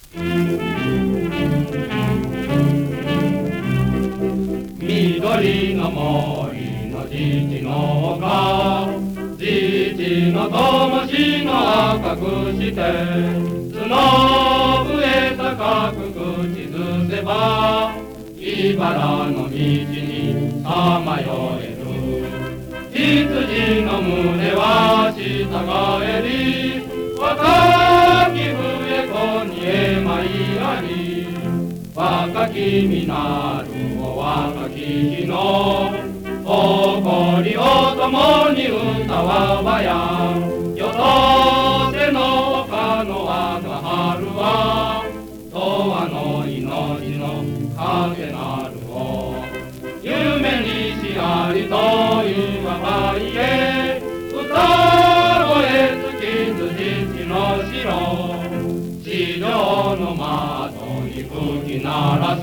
緑の森の自治の丘、自治の灯火の赤くして角笛高く口ずせば茨の道にさまよえる。羊の胸は従えり、若き笛子にえまいあり。若きみなるお若き日の誇りを共に歌わばや。よとせの丘の我が春は永遠の命の影なるを。夢にしありというばかりへ歌声つきずじちの城。地上の窓に吹き鳴らす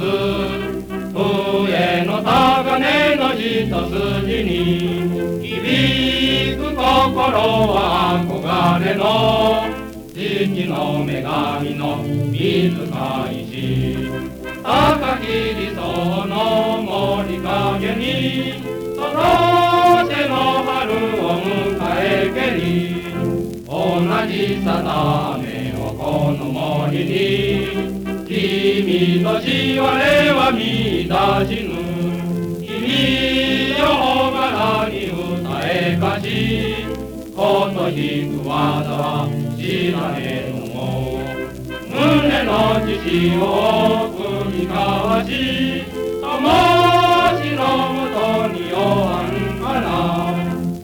笛の高嶺の一筋に響く心は憧れの自治の女神の水海市。高き理想の森影にその手の春を迎えけり。同じ定めをこの森に君とし我は見出しぬ。君よほがらに歌えかしことひく技は知らねえのも。胸の父を繰り交わし灯しのもとに酔わんかな。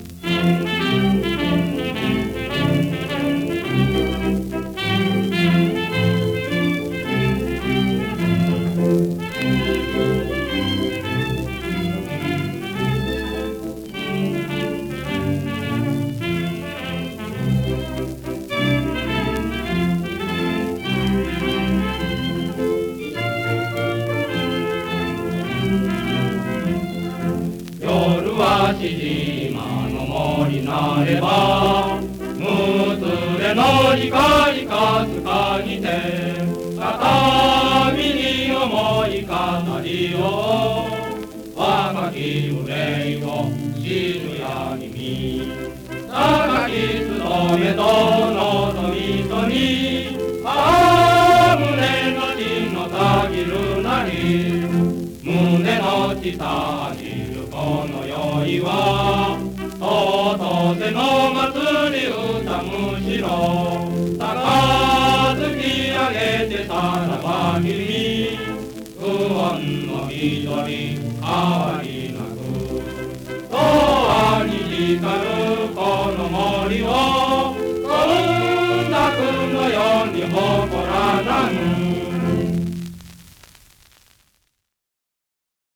夜はしじまの森なればむつれの光かすかにて片身に思い語りを。若き憂いを知るや君。高き務めと望みとに胸の血のたぎるなり。胸の血たぎるこの宵はとうとせの祭り歌むしろ。高突き上げてさらばきり不穏の一人変わりなく。永遠に光るこの森をこんなくのように誇らなん。